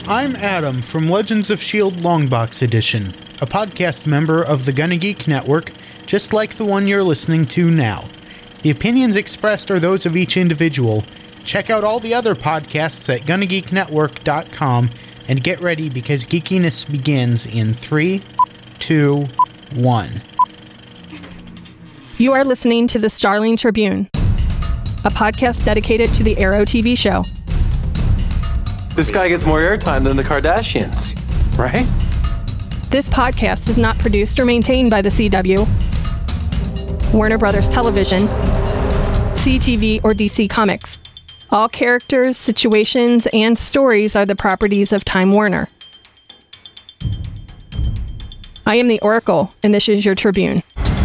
I'm Adam from Legends of S.H.I.E.L.D. Longbox Edition, a podcast member of the Gonna Geek Network, just like the one you're listening to now. The opinions expressed are those of each individual. Check out all the other podcasts at GonnaGeekNetwork.com and get ready because geekiness begins in 3, 2, 1. You are listening to the Starling Tribune, a podcast dedicated to the Arrow TV show. This guy gets more airtime than the Kardashians, right? This podcast is not produced or maintained by the CW, Warner Brothers Television, CTV, or DC Comics. All characters, situations, and stories are the properties of Time Warner. I am the Oracle, and this is your Tribune.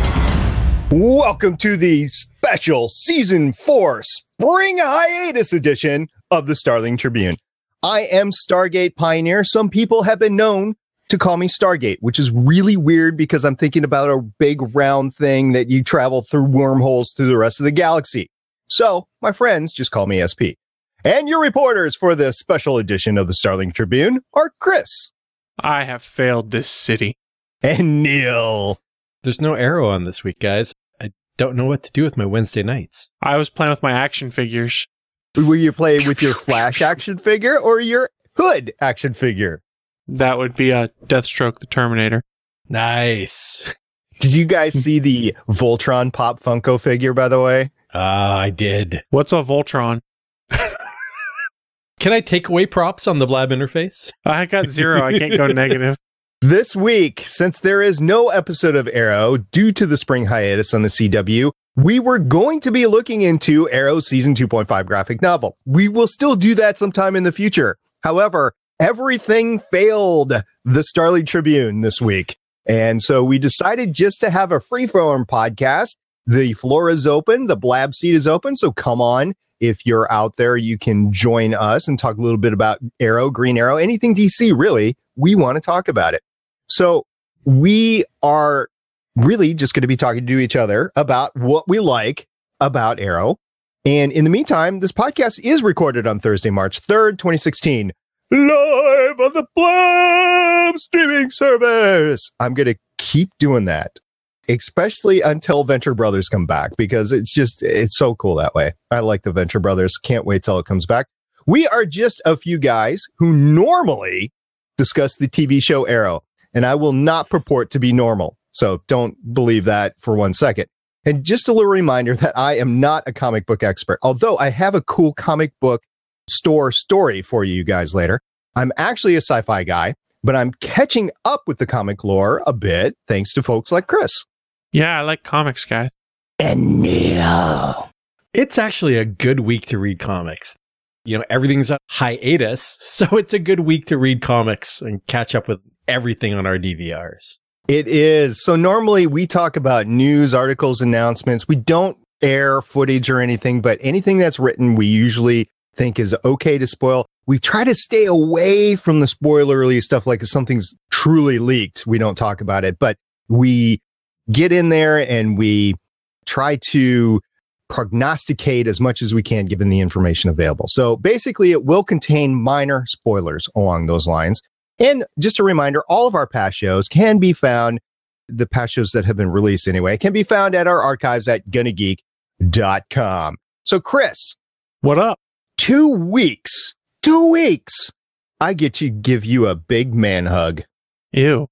Welcome to the special Season 4 Spring Hiatus edition of the Starling Tribune. I am Stargate Pioneer. Some people have been known to call me Stargate, which is really weird because I'm thinking about a big round thing that you travel through wormholes through the rest of the galaxy. So my friends just call me SP. And your reporters for this special edition of the Starling Tribune are Chris. I have failed this city. And Neil. There's no Arrow on this week, guys. I don't know what to do with my Wednesday nights. I was playing with my action figures. Will you play with your Flash action figure or your Hood action figure? That would be a Deathstroke the Terminator. Nice. Did you guys see the Voltron Pop Funko figure, by the way? I did. What's a Voltron? Can I take away props on the Blab interface? I got 0. I can't go negative. This week, since there is no episode of Arrow due to the spring hiatus on the CW, we were going to be looking into Arrow Season 2.5 graphic novel. We will still do that sometime in the future. However, everything failed the Starling Tribune this week. And so we decided just to have a free-form podcast. The floor is open. The Blab seat is open. So come on. If you're out there, you can join us and talk a little bit about Arrow, Green Arrow, anything DC, really. We want to talk about it. So we are really just going to be talking to each other about what we like about Arrow. And in the meantime, this podcast is recorded on Thursday, March 3rd, 2016, live on the Blab streaming service. I'm going to keep doing that, especially until Venture Brothers come back, because it's so cool that way. I like the Venture Brothers. Can't wait till it comes back. We are just a few guys who normally discuss the TV show Arrow, and I will not purport to be normal. So don't believe that for 1 second. And just a little reminder that I am not a comic book expert, although I have a cool comic book store story for you guys later. I'm actually a sci-fi guy, but I'm catching up with the comic lore a bit thanks to folks like Chris. Yeah, I like comics, guys. And Neil. It's actually a good week to read comics. You know, everything's on hiatus, so it's a good week to read comics and catch up with everything on our DVRs. It is. So normally we talk about news, articles, announcements. We don't air footage or anything, but anything that's written, we usually think is okay to spoil. We try to stay away from the spoilerly stuff, like if something's truly leaked, we don't talk about it, but we get in there and we try to prognosticate as much as we can given the information available. So basically it will contain minor spoilers along those lines. And just a reminder, all of our past shows can be found, the past shows that have been released anyway, can be found at our archives at GonnaGeek.com. So Chris. What up? 2 weeks. I get to give you a big man hug. Ew.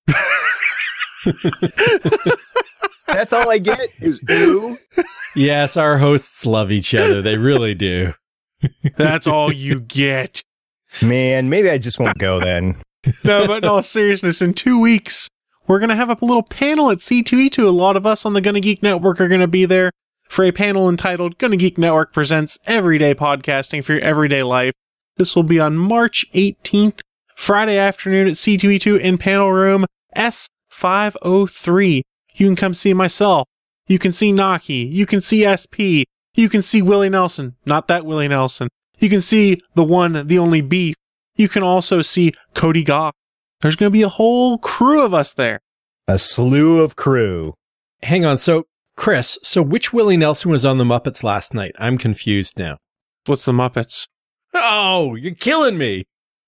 That's all I get is ew. Yes, our hosts love each other. They really do. That's all you get. Man, maybe I just won't go then. No, but in all seriousness, in 2 weeks, we're going to have a little panel at C2E2. A lot of us on the Gonna Geek Network are going to be there for a panel entitled Gonna Geek Network Presents Everyday Podcasting for Your Everyday Life. This will be on March 18th, Friday afternoon at C2E2 in panel room S503. You can come see myself. You can see Naki. You can see SP. You can see Willie Nelson. Not that Willie Nelson. You can see the one, the only Beef. You can also see Cody Goff. There's going to be a whole crew of us there. A slew of crew. Hang on. So, Chris, which Willie Nelson was on the Muppets last night? I'm confused now. What's the Muppets? Oh, you're killing me.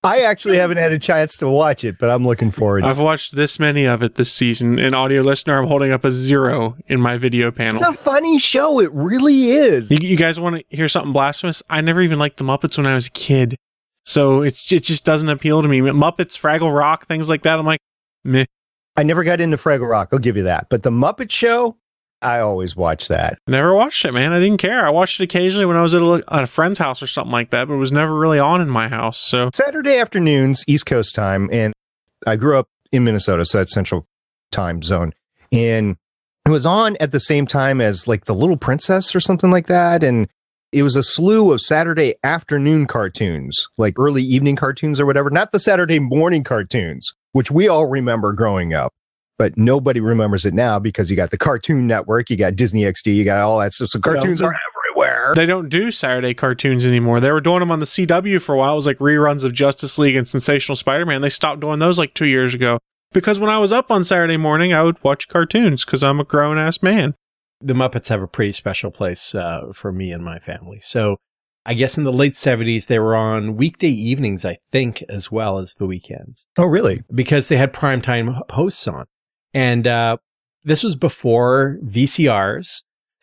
I actually haven't had a chance to watch it, but I'm looking forward to it. I've watched this many of it this season. An audio listener, I'm holding up a 0 in my video panel. It's a funny show. It really is. You guys want to hear something blasphemous? I never even liked the Muppets when I was a kid. So it just doesn't appeal to me. Muppets, Fraggle Rock, things like that. I'm like, meh. I never got into Fraggle Rock. I'll give you that. But the Muppet Show, I always watch that. Never watched it, man. I didn't care. I watched it occasionally when I was at a friend's house or something like that, but it was never really on in my house. So Saturday afternoons, East Coast time, and I grew up in Minnesota, so that's Central Time Zone. And it was on at the same time as like The Little Princess or something like that. And it was a slew of Saturday afternoon cartoons, like early evening cartoons or whatever, not the Saturday morning cartoons, which we all remember growing up. But nobody remembers it now because you got the Cartoon Network, you got Disney XD, you got all that stuff. So cartoons are everywhere. They don't do Saturday cartoons anymore. They were doing them on the CW for a while. It was like reruns of Justice League and Sensational Spider-Man. They stopped doing those like 2 years ago. Because when I was up on Saturday morning, I would watch cartoons because I'm a grown-ass man. The Muppets have a pretty special place for me and my family. So I guess in the late 70s, they were on weekday evenings, I think, as well as the weekends. Oh, really? Because they had primetime hosts on. And this was before VCRs.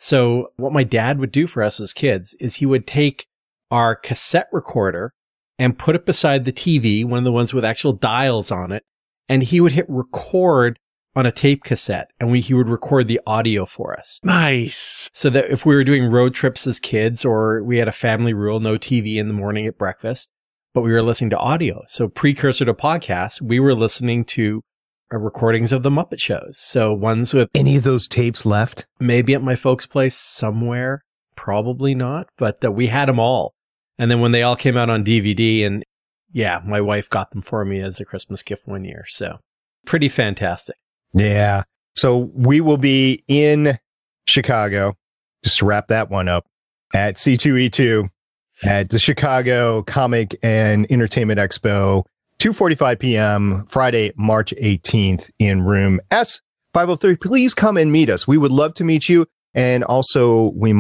So what my dad would do for us as kids is he would take our cassette recorder and put it beside the TV, one of the ones with actual dials on it, and he would hit record on a tape cassette, and he would record the audio for us. Nice. So that if we were doing road trips as kids, or we had a family rule, no TV in the morning at breakfast, but we were listening to audio. So precursor to podcasts, we were listening to recordings of the Muppet shows. So ones with any of those tapes left? Maybe at my folks' place somewhere. Probably not, but we had them all. And then when they all came out on DVD, and yeah, my wife got them for me as a Christmas gift one year. So pretty fantastic. Yeah. So we will be in Chicago, just to wrap that one up, at C2E2 at the Chicago Comic and Entertainment Expo, 2:45 p.m. Friday, March 18th in room S503. Please come and meet us. We would love to meet you. And also we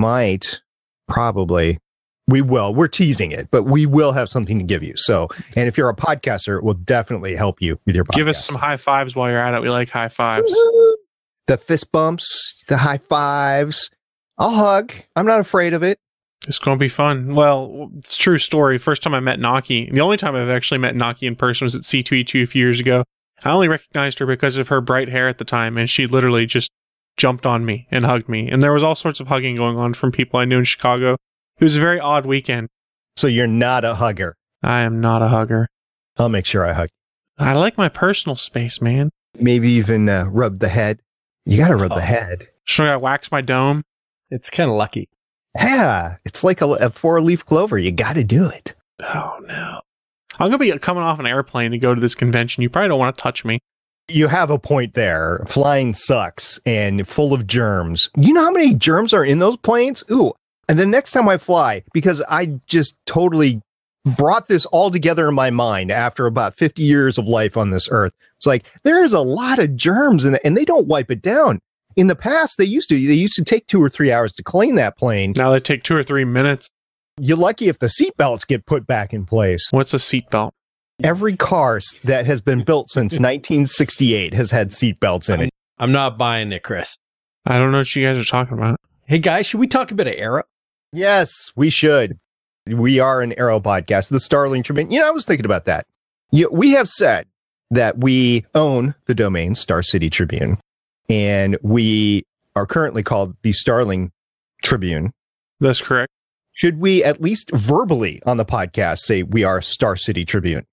will. We're teasing it, but we will have something to give you. So, and if you're a podcaster, it will definitely help you with your podcast. Give us some high fives while you're at it. We like high fives. Woo-hoo. The fist bumps, the high fives. I'll hug. I'm not afraid of it. It's going to be fun. Well, it's a true story. First time I met Naki, the only time I've actually met Naki in person was at C2E2 a few years ago. I only recognized her because of her bright hair at the time, and she literally just jumped on me and hugged me. And there was all sorts of hugging going on from people I knew in Chicago. It was a very odd weekend. So you're not a hugger? I am not a hugger. I'll make sure I hug. I like my personal space, man. Maybe even rub the head. You got to rub the head. Should I wax my dome? It's kind of lucky. Yeah, it's like a 4-leaf clover. You got to do it. Oh, no. I'm going to be coming off an airplane to go to this convention. You probably don't want to touch me. You have a point there. Flying sucks and full of germs. You know how many germs are in those planes? Ooh. And the next time I fly, because I just totally brought this all together in my mind after about 50 years of life on this earth. It's like, there's a lot of germs in it, and they don't wipe it down. In the past, they used to take 2 or 3 hours to clean that plane. Now they take 2 or 3 minutes. You're lucky if the seatbelts get put back in place. What's a seatbelt? Every car that has been built since 1968 has had seatbelts in it. I'm not buying it, Chris. I don't know what you guys are talking about. Hey, guys, should we talk a bit of Arrow? Yes, we should. We are an Arrow podcast, the Starling Tribune. I was thinking about that. We have said that we own the domain Star City Tribune, and we are currently called the Starling Tribune. That's correct. Should we at least verbally on the podcast say we are Star City Tribune?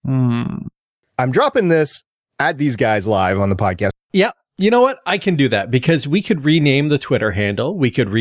I'm dropping this at these guys live on the podcast. Yeah. You know what? I can do that because we could rename the Twitter handle. We could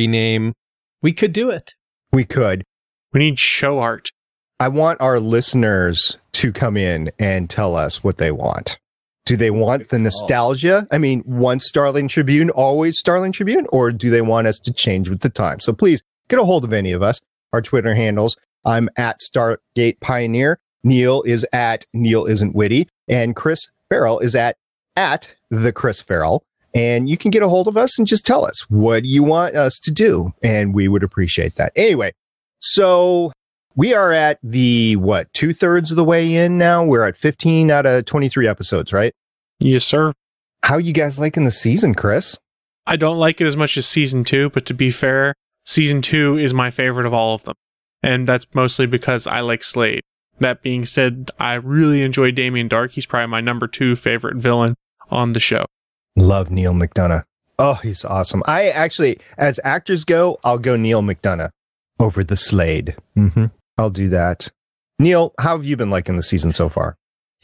do it. We could. We need show art. I want our listeners to come in and tell us what they want. Do they want the nostalgia? I mean, once Starling Tribune, always Starling Tribune, or do they want us to change with the time? So please get a hold of any of us. Our Twitter handles. I'm at Stargate Pioneer. Neil is at Neil Isn't Witty. And Chris Farrell is at the Chris Farrell. And you can get a hold of us and just tell us what you want us to do. And we would appreciate that. Anyway, so We are at the, 2/3 of the way in now? We're at 15 out of 23 episodes, right? Yes, sir. How you guys liking the season, Chris? I don't like it as much as season 2, but to be fair, season 2 is my favorite of all of them. And that's mostly because I like Slade. That being said, I really enjoy Damien Dark. He's probably my number 2 favorite villain on the show. Love Neil McDonough. Oh, he's awesome. I actually, as actors go, I'll go Neil McDonough over the Slade. I'll do that. Neil, how have you been liking the season so far?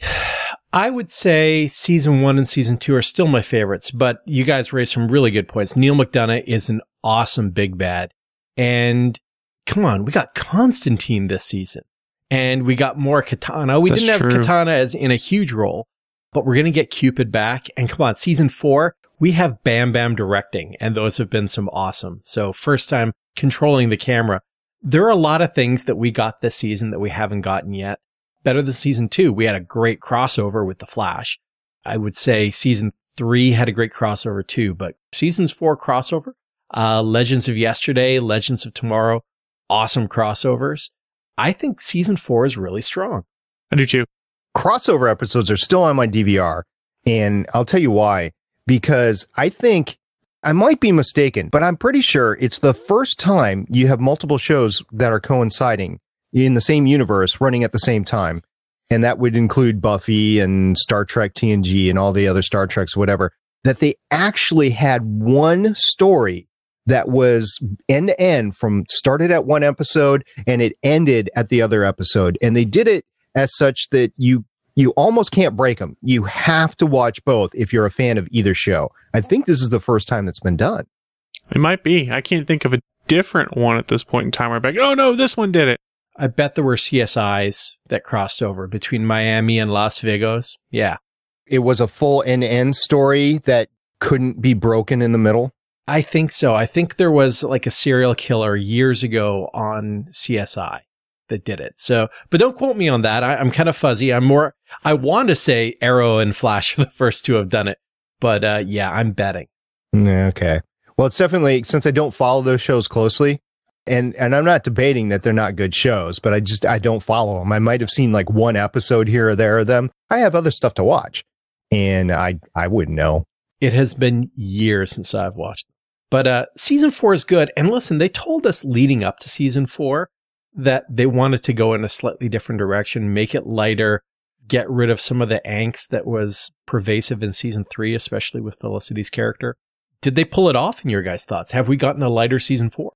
I would say season 1 and season 2 are still my favorites, but you guys raised some really good points. Neil McDonough is an awesome big bad. And come on, we got Constantine this season. And we got more Katana. We didn't have Katana as in a huge role, but we're going to get Cupid back. And come on, season 4, we have Bam Bam directing, and those have been some awesome. So first time controlling the camera. There are a lot of things that we got this season that we haven't gotten yet. Better than season 2. We had a great crossover with The Flash. I would say season 3 had a great crossover too, but seasons 4 crossover, Legends of Yesterday, Legends of Tomorrow, awesome crossovers. I think season 4 is really strong. I do too. Crossover episodes are still on my DVR, and I'll tell you why. Because I think, I might be mistaken, but I'm pretty sure it's the first time you have multiple shows that are coinciding in the same universe running at the same time. And that would include Buffy and Star Trek TNG and all the other Star Treks, whatever, that they actually had one story that was end to end, from started at one episode and it ended at the other episode. And they did it as such that you almost can't break them. You have to watch both if you're a fan of either show. I think this is the first time that's been done. It might be. I can't think of a different one at this point in time where I'm like, oh no, this one did it. I bet there were CSIs that crossed over between Miami and Las Vegas. Yeah. It was a full end-to-end story that couldn't be broken in the middle. I think so. I think there was like a serial killer years ago on CSI that did it. So, but don't quote me on that. I'm kind of fuzzy. I want to say Arrow and Flash are the first to have done it, but yeah, I'm betting. Okay. Well, it's definitely, since I don't follow those shows closely, and I'm not debating that they're not good shows, but I don't follow them. I might have seen like one episode here or there of them. I have other stuff to watch, and I wouldn't know. It has been years since I've watched them. But season 4 is good. And listen, they told us leading up to season 4 that they wanted to go in a slightly different direction, make it lighter, get rid of some of the angst that was pervasive in season 3, especially with Felicity's character. Did they pull it off in your guys' thoughts? Have we gotten a lighter season 4?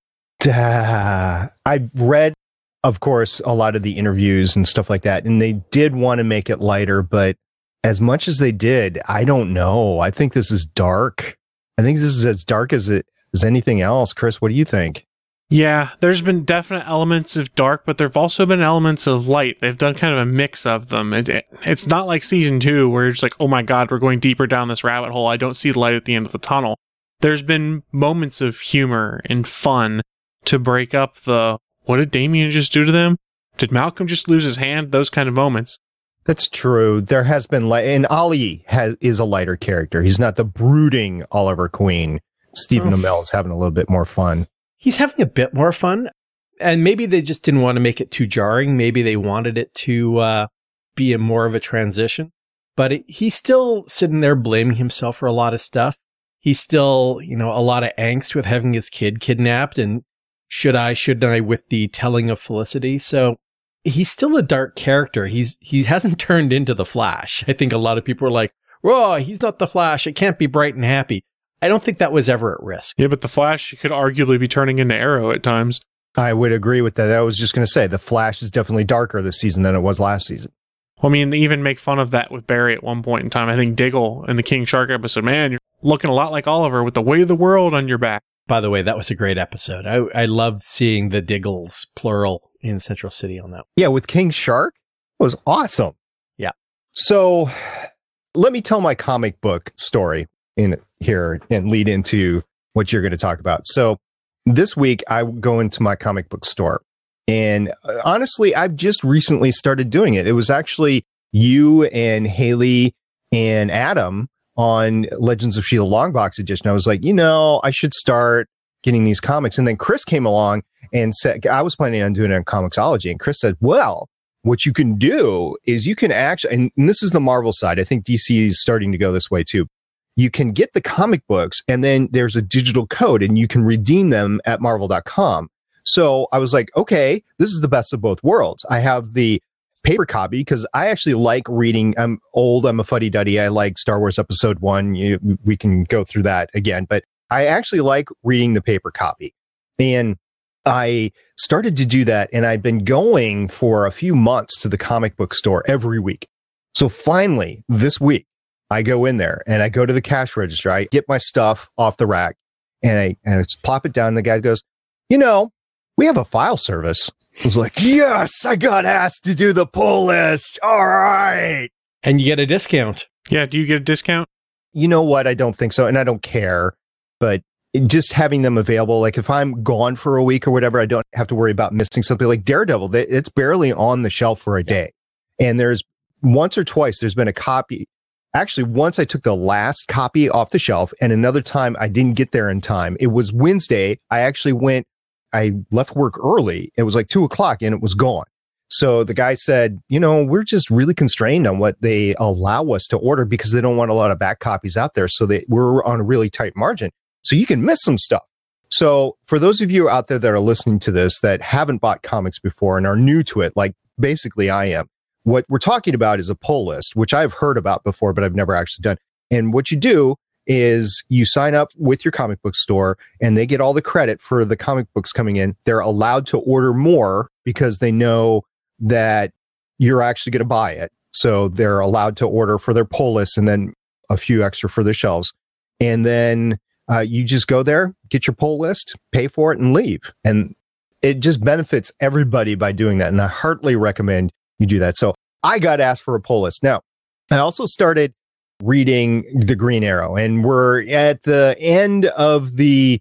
I've read, of course, a lot of the interviews and stuff like that, and they did want to make it lighter, but as much as they did, I don't know. I think this is dark. I think this is as dark as anything else. Chris, what do you think? Yeah, there's been definite elements of dark, but there have also been elements of light. They've done kind of a mix of them. It's not like season 2 where it's like, oh my God, we're going deeper down this rabbit hole. I don't see the light at the end of the tunnel. There's been moments of humor and fun to break up the, what did Damien just do to them? Did Malcolm just lose his hand? Those kind of moments. That's true. There has been light, and Ali is a lighter character. He's not the brooding Oliver Queen. Stephen Amell is having a little bit more fun. He's having a bit more fun, and maybe they just didn't want to make it too jarring. Maybe they wanted it to be more of a transition, but he's still sitting there blaming himself for a lot of stuff. He's still, a lot of angst with having his kid kidnapped, and shouldn't I with the telling of Felicity. So he's still a dark character. He hasn't turned into the Flash. I think a lot of people are like, "Oh, he's not the Flash. It can't be bright and happy." I don't think that was ever at risk. Yeah, but the Flash could arguably be turning into Arrow at times. I would agree with that. I was just going to say the Flash is definitely darker this season than it was last season. Well, I mean, they even make fun of that with Barry at one point in time. I think Diggle in the King Shark episode, man, you're looking a lot like Oliver with the weight of the world on your back. By the way, that was a great episode. I loved seeing the Diggles, plural, in Central City on that. Yeah, with King Shark. It was awesome. Yeah. So let me tell my comic book story in here and lead into what you're going to talk about. So this week I go into my comic book store, and honestly, I've just recently started doing it. It was actually you and Haley and Adam on Legends of S.H.I.E.L.D. Longbox Edition. I was like, I should start. getting these comics. And then Chris came along and said, I was planning on doing it on Comixology. And Chris said, well, what you can do is you can actually, and this is the Marvel side. I think DC is starting to go this way too. You can get the comic books and then there's a digital code and you can redeem them at marvel.com. So I was like, okay, this is the best of both worlds. I have the paper copy because I actually like reading. I'm old. I'm a fuddy-duddy. I like Star Wars Episode 1. We can go through that again, but I actually like reading the paper copy. And I started to do that, and I've been going for a few months to the comic book store every week. So finally, this week, I go in there and I go to the cash register. I get my stuff off the rack and I just plop it down. And the guy goes, we have a file service. I was like, yes, I got asked to do the pull list. All right. And you get a discount. Yeah. Do you get a discount? You know what? I don't think so. And I don't care. But just having them available, like if I'm gone for a week or whatever, I don't have to worry about missing something like Daredevil. It's barely on the shelf for a day. And there's once or twice there's been a copy. Actually, once I took the last copy off the shelf and another time I didn't get there in time. It was Wednesday. I left work early. It was like 2:00 and it was gone. So the guy said, we're just really constrained on what they allow us to order because they don't want a lot of back copies out there. So we're on a really tight margin. So you can miss some stuff. So for those of you out there that are listening to this that haven't bought comics before and are new to it, like basically I am, what we're talking about is a pull list, which I've heard about before, but I've never actually done. And what you do is you sign up with your comic book store and they get all the credit for the comic books coming in. They're allowed to order more because they know that you're actually going to buy it. So they're allowed to order for their pull list and then a few extra for their shelves. And then you just go there, get your pull list, pay for it, and leave. And it just benefits everybody by doing that. And I heartily recommend you do that. So I got asked for a pull list. Now, I also started reading the Green Arrow, and we're at the end of the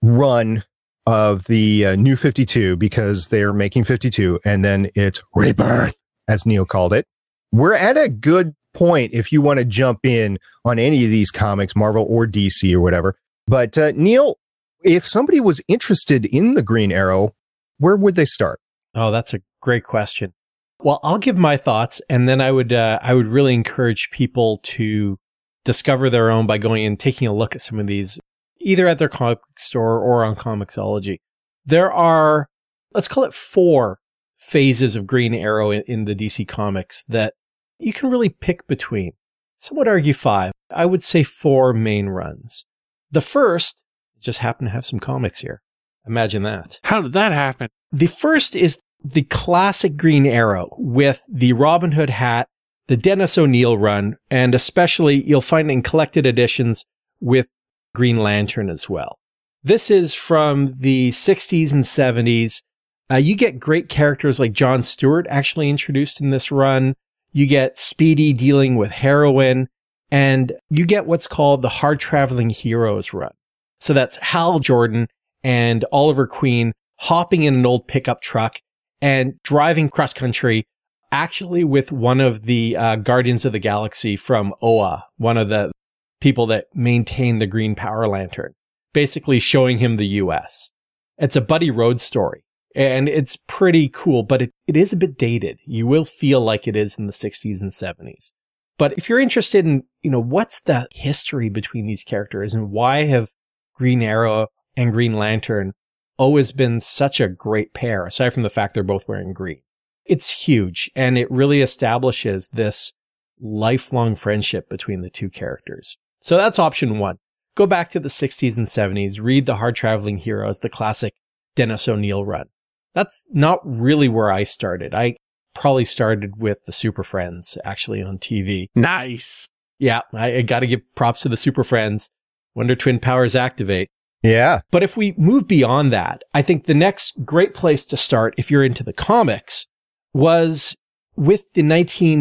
run of the New 52 because they're making 52, and then it's Rebirth, as Neil called it. We're at a good point if you want to jump in on any of these comics, Marvel or DC or whatever. But Neil, if somebody was interested in the Green Arrow, where would they start? Oh, that's a great question. Well, I'll give my thoughts, and then I would really encourage people to discover their own by going and taking a look at some of these, either at their comic book store or on Comixology. There are, let's call it 4 phases of Green Arrow in the DC Comics that you can really pick between. Some would argue 5. I would say 4 main runs. The first just happened to have some comics here. Imagine that. How did that happen? The first is the classic Green Arrow with the Robin Hood hat, the Dennis O'Neil run, and especially you'll find in collected editions with Green Lantern as well. This is from the 60s and 70s. You get great characters like John Stewart actually introduced in this run. You get Speedy dealing with heroin, and you get what's called the Hard Traveling Heroes run. So that's Hal Jordan and Oliver Queen hopping in an old pickup truck and driving cross country, actually with one of the Guardians of the Galaxy from Oa, one of the people that maintain the Green Power Lantern, basically showing him the US. It's a Buddy Road story, and it's pretty cool, but it is a bit dated. You will feel like it is in the 60s and 70s. But if you're interested in, what's the history between these characters and why have Green Arrow and Green Lantern always been such a great pair, aside from the fact they're both wearing green. It's huge, and it really establishes this lifelong friendship between the two characters. So that's option 1. Go back to the 60s and 70s, read the Hard Traveling Heroes, the classic Dennis O'Neil run. That's not really where I started. I probably started with the Super Friends, actually, on TV. Nice. Yeah, I got to give props to the Super Friends. Wonder Twin powers activate. Yeah. But if we move beyond that, I think the next great place to start, if you're into the comics, was with the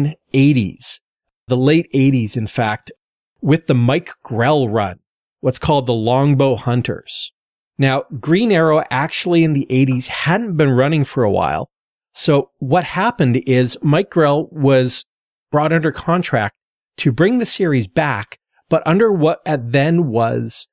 1980s, the late 80s, in fact, with the Mike Grell run, what's called the Longbow Hunters. Now, Green Arrow actually in the 80s hadn't been running for a while. So what happened is Mike Grell was brought under contract to bring the series back, but under what then was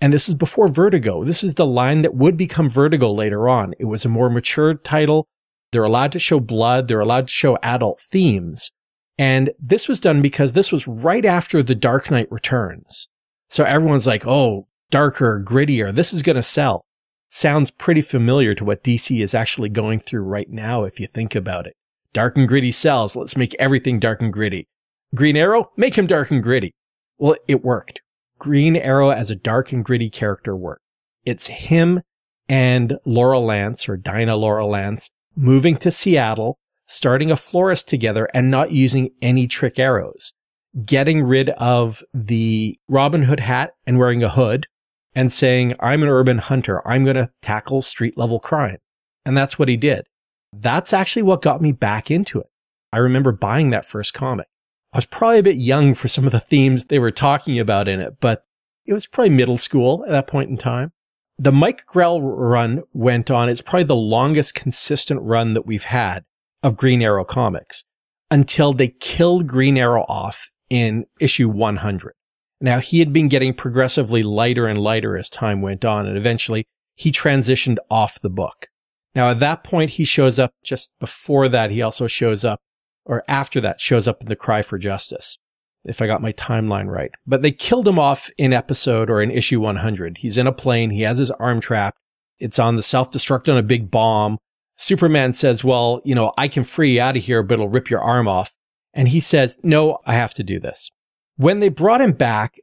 And this is before Vertigo. This is the line that would become Vertigo later on. It was a more mature title. They're allowed to show blood. They're allowed to show adult themes. And this was done because this was right after The Dark Knight Returns. So everyone's like, oh, darker, grittier. This is going to sell. Sounds pretty familiar to what DC is actually going through right now, if you think about it. Dark and gritty sells. Let's make everything dark and gritty. Green Arrow, make him dark and gritty. Well, it worked. Green Arrow as a dark and gritty character worked. It's him and Laura Lance, or Dinah Laura Lance, moving to Seattle, starting a florist together and not using any trick arrows. Getting rid of the Robin Hood hat and wearing a hood and saying, I'm an urban hunter. I'm going to tackle street level crime. And that's what he did. That's actually what got me back into it. I remember buying that first comic. I was probably a bit young for some of the themes they were talking about in it, but it was probably middle school at that point in time. The Mike Grell run went on. It's probably the longest consistent run that we've had of Green Arrow comics until they killed Green Arrow off in issue 100. Now, he had been getting progressively lighter and lighter as time went on, and eventually he transitioned off the book. Now, at that point, he shows up just before that. He also shows up, or after that, shows up in The Cry for Justice, if I got my timeline right. But they killed him off in issue 100. He's in a plane. He has his arm trapped. It's on the self-destruct on a big bomb. Superman says, well, I can free you out of here, but it'll rip your arm off. And he says, no, I have to do this. When they brought him back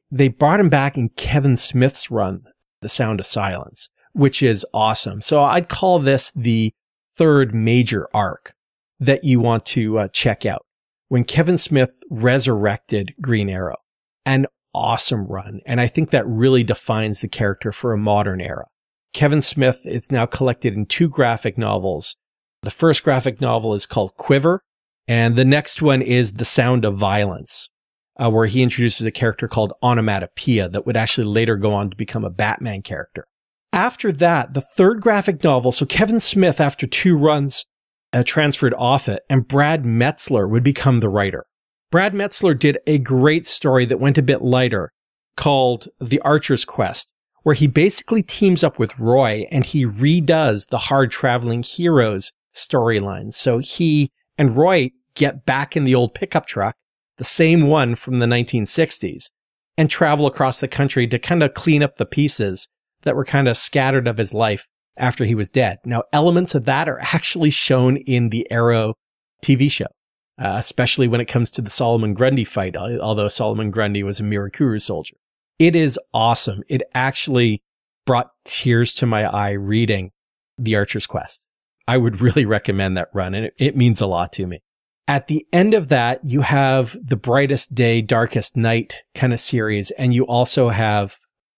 in Kevin Smith's run, The Sound of Silence, which is awesome. So I'd call this the third major arc that you want to check out. When Kevin Smith resurrected Green Arrow, an awesome run. And I think that really defines the character for a modern era. Kevin Smith is now collected in 2 graphic novels. The first graphic novel is called Quiver, and the next one is The Sound of Violence, where he introduces a character called Onomatopoeia that would actually later go on to become a Batman character. After that, the third graphic novel, so Kevin Smith, after 2 runs, transferred off it, and Brad Metzler would become the writer. Brad Metzler did a great story that went a bit lighter called The Archer's Quest, where he basically teams up with Roy and he redoes the Hard Traveling Heroes storyline. So he and Roy get back in the old pickup truck, the same one from the 1960s, and travel across the country to kind of clean up the pieces that were kind of scattered of his life after he was dead. Now, elements of that are actually shown in the Arrow TV show, especially when it comes to the Solomon Grundy fight, although Solomon Grundy was a Mirakuru soldier. It is awesome. It actually brought tears to my eye reading The Archer's Quest. I would really recommend that run, and it means a lot to me. At the end of that, you have the Brightest Day, Darkest Night kind of series, and you also have,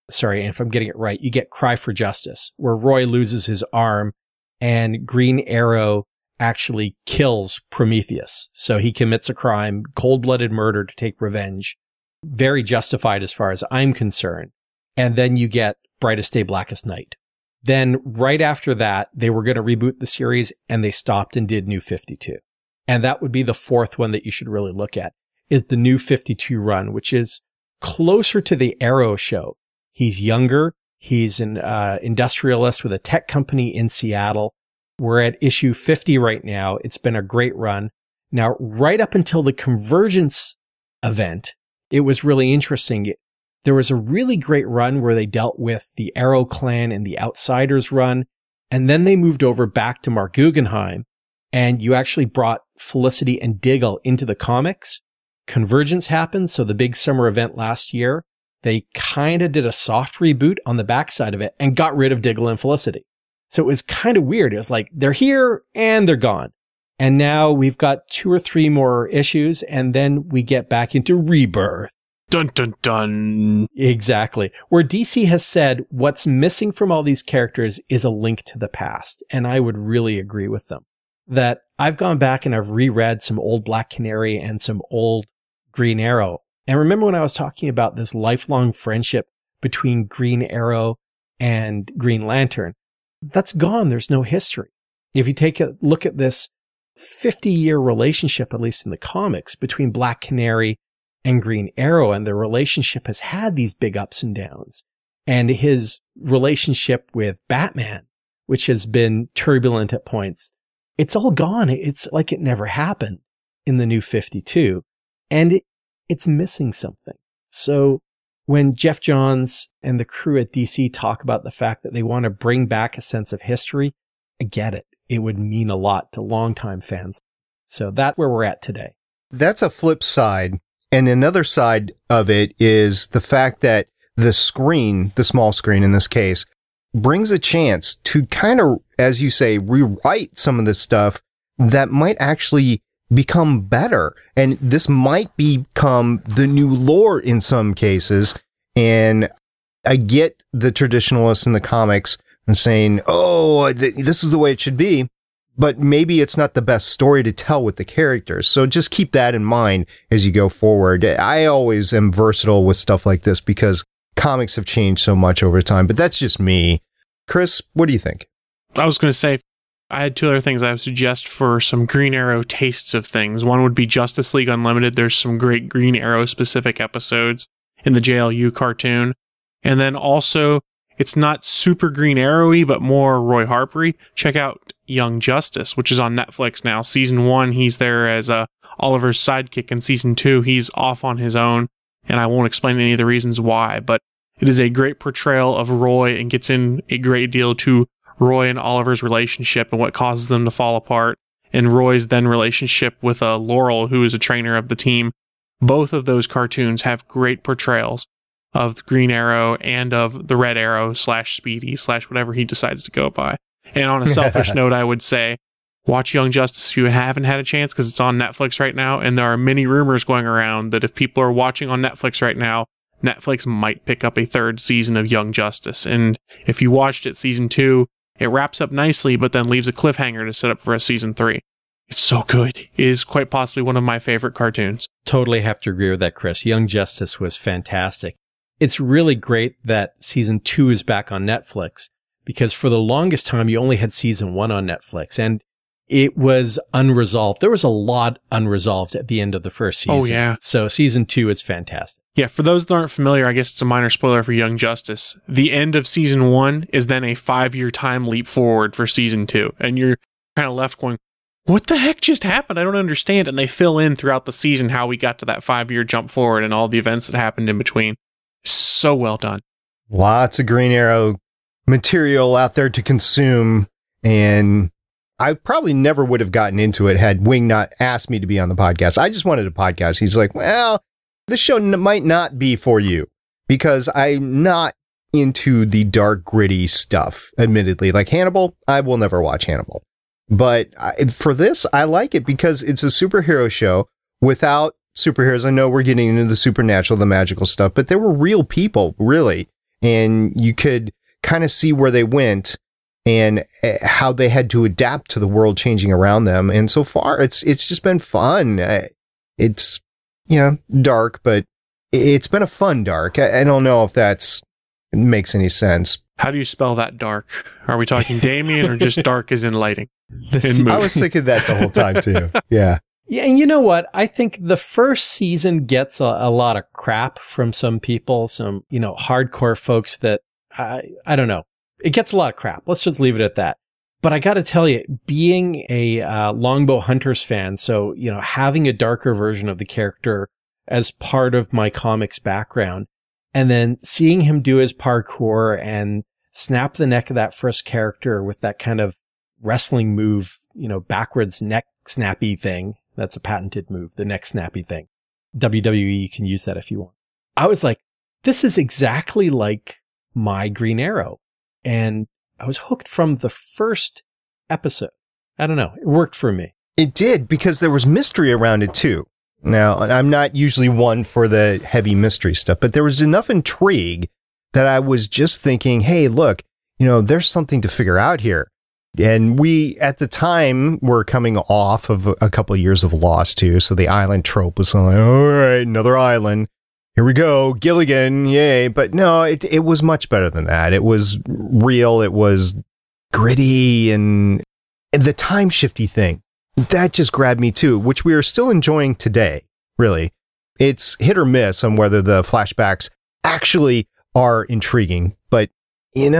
if I'm getting it right, you get Cry for Justice, where Roy loses his arm and Green Arrow actually kills Prometheus. So he commits a crime, cold-blooded murder to take revenge. Very justified as far as I'm concerned. And then you get Brightest Day, Blackest Night. Then right after that, they were going to reboot the series and they stopped and did New 52. And that would be the fourth one that you should really look at, is the New 52 run, which is closer to the Arrow show. He's younger. He's an industrialist with a tech company in Seattle. We're at issue 50 right now. It's been a great run. Now, right up until the Convergence event, it was really interesting. There was a really great run where they dealt with the Arrow clan and the Outsiders run. And then they moved over back to Mark Guggenheim. And you actually brought Felicity and Diggle into the comics. Convergence happened. So the big summer event last year, they kind of did a soft reboot on the backside of it and got rid of Diggle and Felicity. So it was kind of weird. It was like, they're here and they're gone. And now we've got 2 or 3 more issues and then we get back into Rebirth. Dun, dun, dun. Exactly. Where DC has said what's missing from all these characters is a link to the past. And I would really agree with them. That I've gone back and I've reread some old Black Canary and some old Green Arrow. And remember when I was talking about this lifelong friendship between Green Arrow and Green Lantern? That's gone. There's no history. If you take a look at this 50-year relationship, at least in the comics, between Black Canary and Green Arrow, and their relationship has had these big ups and downs. and his relationship with Batman, which has been turbulent at points. It's all gone. It's like it never happened in the New 52, and it's missing something. So when Jeff Johns and the crew at DC talk about the fact that they want to bring back a sense of history, I get it. It would mean a lot to longtime fans. So that's where we're at today. That's a flip side. And another side of it is the fact that the screen, the small screen in this case, brings a chance to kind of, as you say, rewrite some of this stuff that might actually become better. And this might become the new lore in some cases. And I get the traditionalists in the comics and saying, oh, this is the way it should be. But maybe it's not the best story to tell with the characters. So just keep that in mind as you go forward. I always am versatile with stuff like this because comics have changed so much over time, but that's just me. Chris, what do you think? I was going to say, I had two other things I would suggest for some Green Arrow tastes of things. One would be Justice League Unlimited. There's some great Green Arrow specific episodes in the JLU cartoon. And then also, it's not super Green Arrow-y, but more Roy Harper-y. Check out Young Justice, which is on Netflix now. Season 1, he's there as Oliver's sidekick. In Season 2, he's off on his own. And I won't explain any of the reasons why, but it is a great portrayal of Roy and gets in a great deal to Roy and Oliver's relationship and what causes them to fall apart, and Roy's then relationship with Laurel, who is a trainer of the team. Both of those cartoons have great portrayals of Green Arrow and of the Red Arrow / Speedy / whatever he decides to go by. And on a selfish note, I would say, watch Young Justice if you haven't had a chance, because it's on Netflix right now, and there are many rumors going around that if people are watching on Netflix right now, Netflix might pick up a third season of Young Justice. And if you watched it, Season 2, it wraps up nicely, but then leaves a cliffhanger to set up for a Season 3. It's so good. It is quite possibly one of my favorite cartoons. Totally have to agree with that, Chris. Young Justice was fantastic. It's really great that Season 2 is back on Netflix, because for the longest time, you only had Season 1 on Netflix, and it was unresolved. There was a lot unresolved at the end of the first season. Oh, yeah. So Season 2 is fantastic. Yeah, for those that aren't familiar, I guess it's a minor spoiler for Young Justice. The end of Season 1 is then a 5-year time leap forward for Season 2. And you're kind of left going, what the heck just happened? I don't understand. And they fill in throughout the season how we got to that 5-year jump forward and all the events that happened in between. So well done. Lots of Green Arrow material out there to consume. And I probably never would have gotten into it had Wing not asked me to be on the podcast. I just wanted a podcast. He's like, well, this show might not be for you, because I'm not into the dark, gritty stuff, admittedly. Like Hannibal, I will never watch Hannibal. But for this, I like it because it's a superhero show without superheroes. I know we're getting into the supernatural, the magical stuff, but there were real people, really. And you could kind of see where they went and how they had to adapt to the world changing around them. And so far, it's just been fun. It's, dark, but it's been a fun dark. I don't know if it makes any sense. How do you spell that dark? Are we talking Damien or just dark as in lighting? I was thinking that the whole time too. Yeah. Yeah, and you know what? I think the first season gets a lot of crap from some people, some, hardcore folks that, I don't know. It gets a lot of crap. Let's just leave it at that. But I got to tell you, being a Longbow Hunters fan, so, having a darker version of the character as part of my comics background, and then seeing him do his parkour and snap the neck of that first character with that kind of wrestling move, backwards neck snappy thing. That's a patented move, the neck snappy thing. WWE can use that if you want. I was like, this is exactly like my Green Arrow. And I was hooked from the first episode. I don't know. It worked for me. It did, because there was mystery around it too. Now, I'm not usually one for the heavy mystery stuff, but there was enough intrigue that I was just thinking, hey, look, there's something to figure out here. And we, at the time, were coming off of a couple of years of Lost too. So the island trope was like, all right, another island. Here we go, Gilligan, yay. But no, it was much better than that. It was real, it was gritty, and the time shifty thing, that just grabbed me too, which we are still enjoying today, really. It's hit or miss on whether the flashbacks actually are intriguing, but it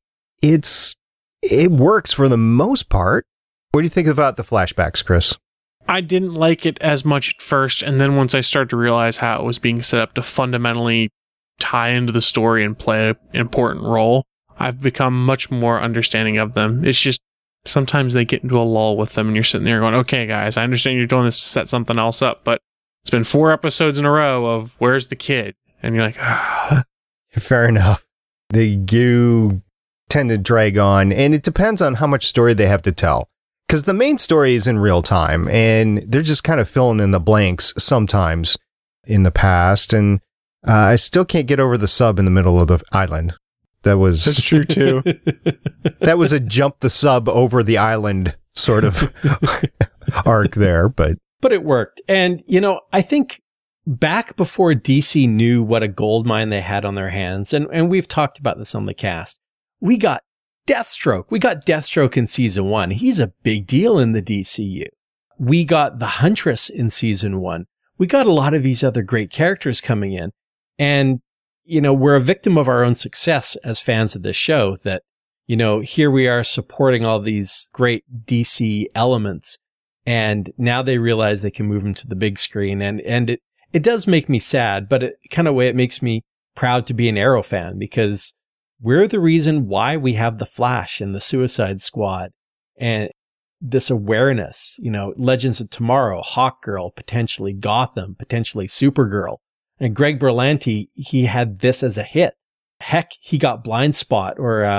works for the most part. What do you think about the flashbacks, Chris? I didn't like it as much at first, and then once I started to realize how it was being set up to fundamentally tie into the story and play an important role, I've become much more understanding of them. It's just sometimes they get into a lull with them, and you're sitting there going, okay, guys, I understand you're doing this to set something else up, but it's been 4 episodes in a row of where's the kid? And you're like, ah. Fair enough. They do tend to drag on, and it depends on how much story they have to tell. Because the main story is in real time, and they're just kind of filling in the blanks sometimes in the past. And I still can't get over the sub in the middle of the island. That's true too. That was a jump the sub over the island sort of arc there, but it worked. And I think back before DC knew what a gold mine they had on their hands, and we've talked about this on the cast, we got Deathstroke. We got Deathstroke in season 1. He's a big deal in the DCU. We got the Huntress in season 1. We got a lot of these other great characters coming in. And, we're a victim of our own success as fans of this show that, here we are supporting all these great DC elements. And now they realize they can move them to the big screen. And it does make me sad, but it makes me proud to be an Arrow fan, because we're the reason why we have the Flash and the Suicide Squad and this awareness, Legends of Tomorrow, Hawkgirl, potentially Gotham, potentially Supergirl. And Greg Berlanti, he had this as a hit. Heck, he got Blind Spot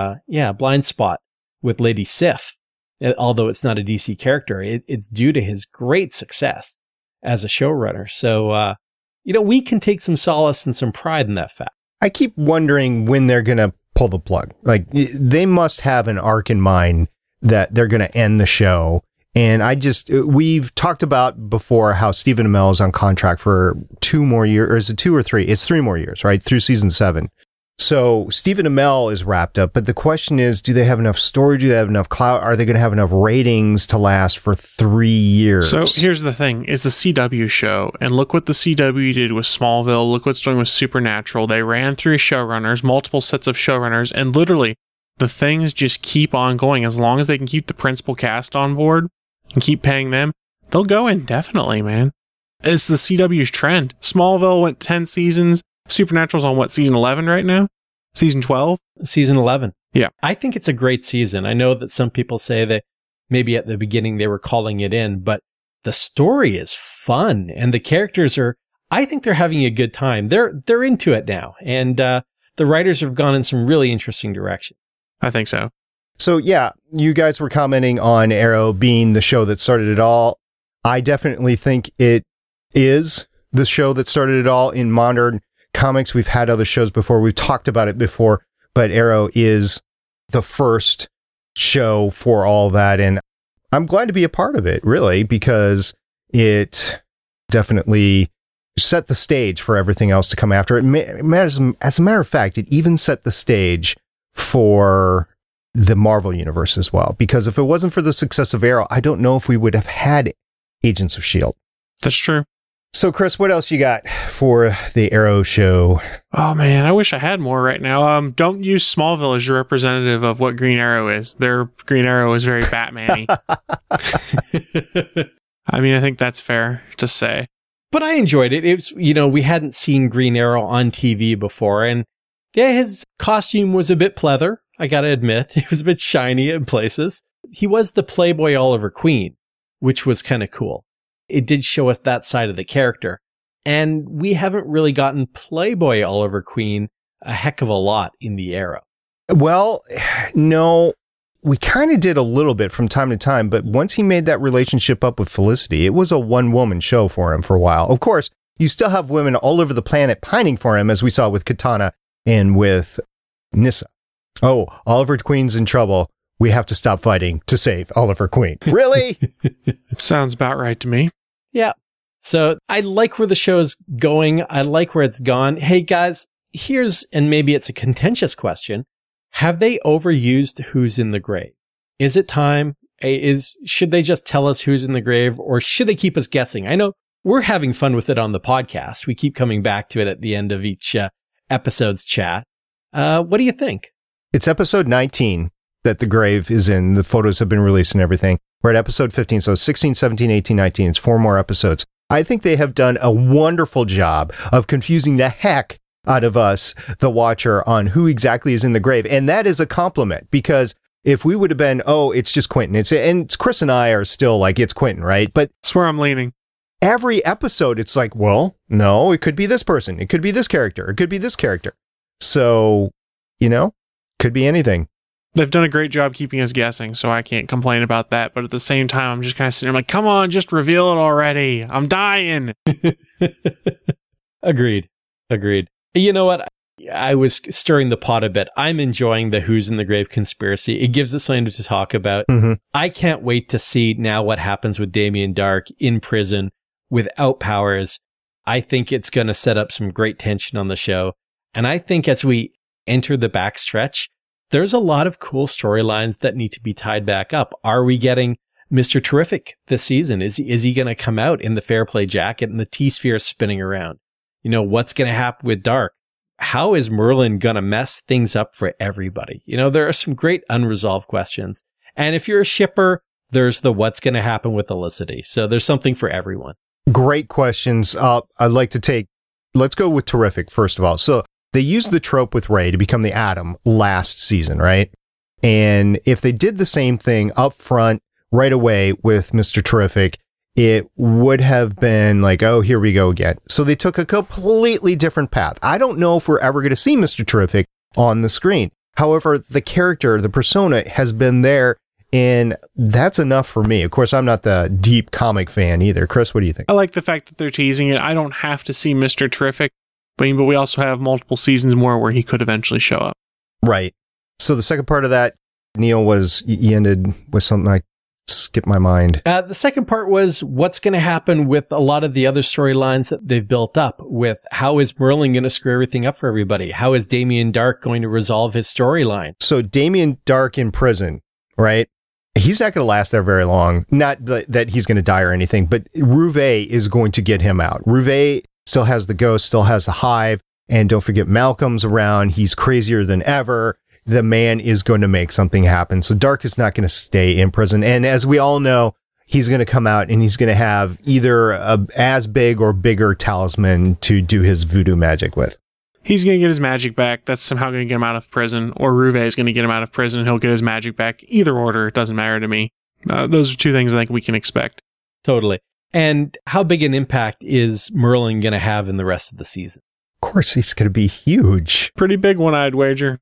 with Lady Sif. Although it's not a DC character, it's due to his great success as a showrunner. So, we can take some solace and some pride in that fact. I keep wondering when they're going to pull the plug. Like, they must have an arc in mind that they're going to end the show. And we've talked about before how Stephen Amell is on contract for 2 more years, or is it 2 or 3? It's 3 more years, right? Through season 7. So Stephen Amell is wrapped up, but the question is, do they have enough story? Do they have enough clout? Are they going to have enough ratings to last for 3 years? So here's the thing. It's a CW show, and look what the CW did with Smallville. Look what's doing with Supernatural. They ran through showrunners, multiple sets of showrunners, and literally the things just keep on going. As long as they can keep the principal cast on board and keep paying them, they'll go indefinitely, man. It's the CW's trend. Smallville went 10 seasons. Supernatural's on season 11 right now? Season 12? Season 11. Yeah. I think it's a great season. I know that some people say that maybe at the beginning they were calling it in, but the story is fun and the characters I think they're having a good time. They're into it now. And the writers have gone in some really interesting direction. I think so. So yeah, you guys were commenting on Arrow being the show that started it all. I definitely think it is the show that started it all in modern comics. We've had other shows before. We've talked about it before, but Arrow is the first show for all that. And I'm glad to be a part of it, really, because it definitely set the stage for everything else to come after it. As a matter of fact, it even set the stage for the Marvel Universe as well, because if it wasn't for the success of Arrow, I don't know if we would have had Agents of S.H.I.E.L.D. That's true. So, Chris, what else you got for the Arrow show? Oh, man, I wish I had more right now. Don't use Smallville as your representative of what Green Arrow is. Their Green Arrow is very Batman-y. I mean, I think that's fair to say. But I enjoyed it. It was, we hadn't seen Green Arrow on TV before, and yeah, his costume was a bit pleather, I gotta admit. It was a bit shiny in places. He was the Playboy Oliver Queen, which was kind of cool. It did show us that side of the character. And we haven't really gotten Playboy Oliver Queen a heck of a lot in the Arrow. Well, no, we kind of did a little bit from time to time, but once he made that relationship up with Felicity, it was a one-woman show for him for a while. Of course, you still have women all over the planet pining for him, as we saw with Katana and with Nyssa. Oh, Oliver Queen's in trouble. We have to stop fighting to save Oliver Queen. Really? Sounds about right to me. Yeah. So I like where the show's going. I like where it's gone. Hey guys, and maybe it's a contentious question. Have they overused Who's in the Grave? Is it time? Should they just tell us who's in the grave, or should they keep us guessing? I know we're having fun with it on the podcast. We keep coming back to it at the end of each episode's chat. What do you think? It's episode 19 that the grave is in. The photos have been released and everything. We're at episode 15, so 16, 17, 18, 19. It's 4 more episodes. I think they have done a wonderful job of confusing the heck out of us, the watcher, on who exactly is in the grave. And that is a compliment, because if we would have been, oh, it's just Quentin. It's Chris and I are still like, it's Quentin, right? But That's where I'm leaning. every episode, it's like, well, no, it could be this person. It could be this character. It could be this character. So, could be anything. They've done a great job keeping us guessing, so I can't complain about that. But at the same time, I'm just kind of sitting there like, come on, just reveal it already. I'm dying. Agreed. You know what? I was stirring the pot a bit. I'm enjoying the Who's in the Grave conspiracy. It gives us something to talk about. Mm-hmm. I can't wait to see now what happens with Damien Dark in prison without powers. I think it's going to set up some great tension on the show. And I think as we enter the backstretch, there's a lot of cool storylines that need to be tied back up. Are we getting Mr. Terrific this season? Is he going to come out in the Fair Play jacket and the T-Sphere spinning around? What's going to happen with Dark? How is Merlin going to mess things up for everybody? There are some great unresolved questions. And if you're a shipper, there's the what's going to happen with Elicity. So there's something for everyone. Great questions. Let's go with Terrific, first of all. So they used the trope with Ray to become the Atom last season, right? And if they did the same thing up front right away with Mr. Terrific, it would have been like, oh, here we go again. So they took a completely different path. I don't know if we're ever going to see Mr. Terrific on the screen. However, the character, the persona has been there, and that's enough for me. Of course, I'm not the deep comic fan either. Chris, what do you think? I like the fact that they're teasing it. I don't have to see Mr. Terrific, but we also have multiple seasons more where he could eventually show up. Right. So the second part of that, Neil, was you ended with something like, skip my mind. The second part was what's going to happen with a lot of the other storylines that they've built up with how is Merlin going to screw everything up for everybody? How is Damien Dark going to resolve his storyline? So Damien Dark in prison, right? He's not going to last there very long. Not that he's going to die or anything, but Rouvet is going to get him out. Rouvet still has the ghost, still has the hive. And don't forget, Malcolm's around. He's crazier than ever. The man is going to make something happen. So Dark is not going to stay in prison. And as we all know, he's going to come out and he's going to have either a as big or bigger talisman to do his voodoo magic with. He's going to get his magic back. That's somehow going to get him out of prison. Or Rouvet is going to get him out of prison and he'll get his magic back. Either order, it doesn't matter to me. Those are two things I think we can expect. Totally. And how big an impact is Merlin going to have in the rest of the season? Of course, he's going to be huge. Pretty big one, I'd wager.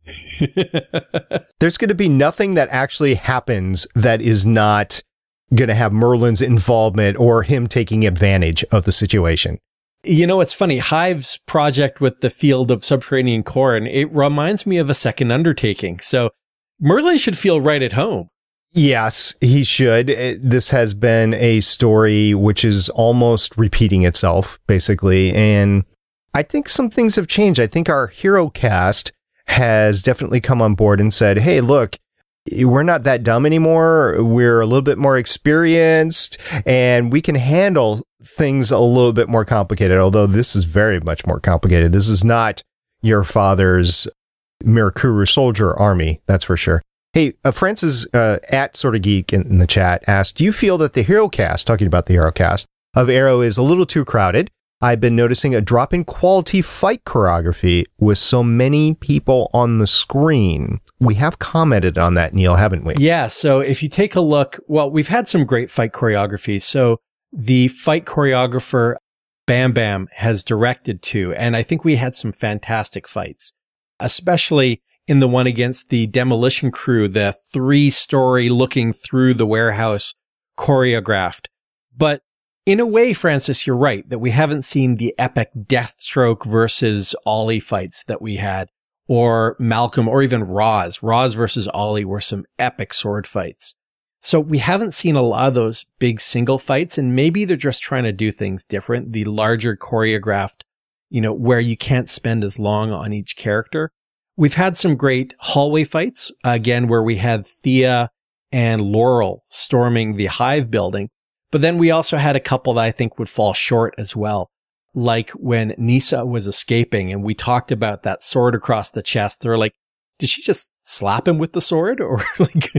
There's going to be nothing that actually happens that is not going to have Merlin's involvement or him taking advantage of the situation. It's funny. Hive's project with the field of subterranean corn, it reminds me of a second undertaking. So Merlin should feel right at home. Yes, he should. This has been a story which is almost repeating itself, basically. And I think some things have changed. I think our hero cast has definitely come on board and said, hey, look, we're not that dumb anymore. We're a little bit more experienced and we can handle things a little bit more complicated, although this is very much more complicated. This is not your father's Mirakuru soldier army, that's for sure. Hey, Francis at Sort of Geek in the chat asked, do you feel that the hero cast, talking about the hero cast of Arrow, is a little too crowded? I've been noticing a drop in quality fight choreography with so many people on the screen. We have commented on that, Neil, haven't we? Yeah. So if you take a look, we've had some great fight choreography. So the fight choreographer Bam Bam has directed too. And I think we had some fantastic fights, especially in the one against the demolition crew, the 3-story looking through the warehouse choreographed. But in a way, Francis, you're right that we haven't seen the epic Deathstroke versus Ollie fights that we had, or Malcolm, or even Roz. Roz versus Ollie were some epic sword fights. So we haven't seen a lot of those big single fights, and maybe they're just trying to do things different. The larger choreographed, where you can't spend as long on each character. We've had some great hallway fights, again, where we had Thea and Laurel storming the Hive building. But then we also had a couple that I think would fall short as well. like when Nisa was escaping and we talked about that sword across the chest. They're like, did she just slap him with the sword? Or like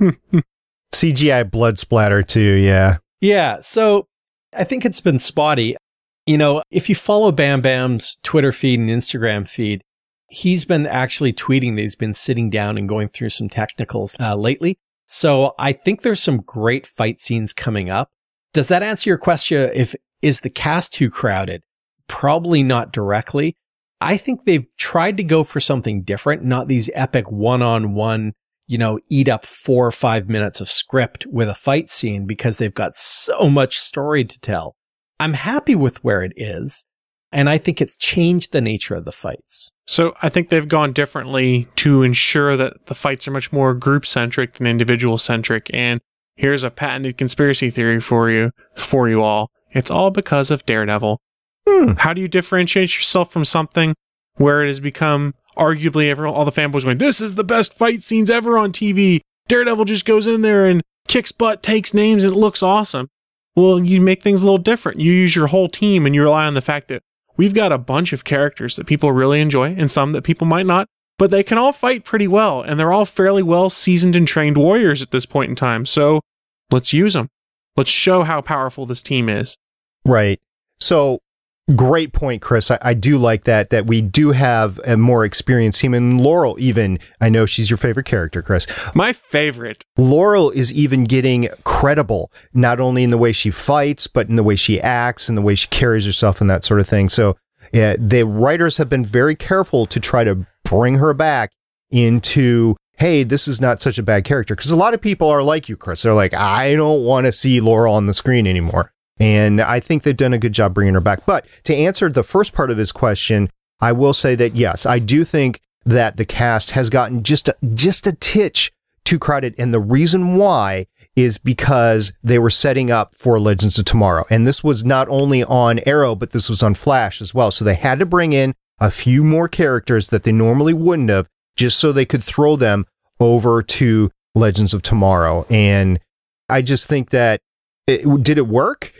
CGI blood splatter too, yeah. Yeah, so I think it's been spotty. You know, if you follow Bam Bam's Twitter feed and Instagram feed, he's been actually tweeting that he's been sitting down and going through some technicals lately. So I think there's some great fight scenes coming up. Does that answer your question? Is the cast too crowded? Probably not directly. I think they've tried to go for something different, not these epic one-on-one, you know, eat up 4 or 5 minutes of script with a fight scene because they've got so much story to tell. I'm happy with where it is, and I think it's changed the nature of the fights. So I think they've gone differently to ensure that the fights are much more group-centric than individual-centric, and here's a patented conspiracy theory for you all. It's all because of Daredevil. How do you differentiate yourself from something where it has become arguably all the fanboys going, this is the best fight scenes ever on TV. Daredevil just goes in there and kicks butt, takes names, and it looks awesome. Well, you make things a little different. You use your whole team and you rely on the fact that we've got a bunch of characters that people really enjoy and some that people might not, but they can all fight pretty well, and they're all fairly well seasoned and trained warriors at this point in time. So let's use them. Let's show how powerful this team is. Right. So great point, Chris. I do like that we do have a more experienced team. And Laurel, even, I know she's your favorite character, Chris. My favorite. Laurel is even getting credible, not only in the way she fights, but in the way she acts and the way she carries herself and that sort of thing. So the writers have been very careful to try to bring her back into, hey, this is not such a bad character. Because a lot of people are like you, Chris. They're like, I don't want to see Laurel on the screen anymore. And I think they've done a good job bringing her back. But to answer the first part of his question, I will say that, yes, I do think that the cast has gotten just a titch too crowded. And the reason why is because they were setting up for Legends of Tomorrow. And this was not only on Arrow, but this was on Flash as well. So they had to bring in a few more characters that they normally wouldn't have, just so they could throw them over to Legends of Tomorrow. And I just think that, did it work?